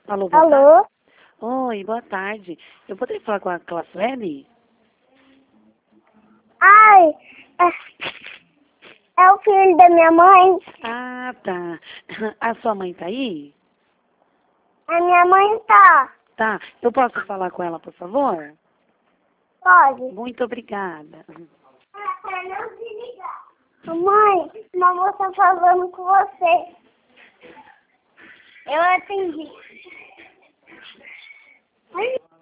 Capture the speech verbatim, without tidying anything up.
Alô, boa Alô? tarde. Oi, boa tarde. Eu poderia falar com a Claslene? Ai, é, é o filho da minha mãe. Ah, tá. A sua mãe tá aí? A minha mãe tá. Tá. Eu posso falar com ela, por favor? Pode. Muito obrigada. Ah, pra não desligar. Mãe, uma moça falando com você. Eu atendi. Ai.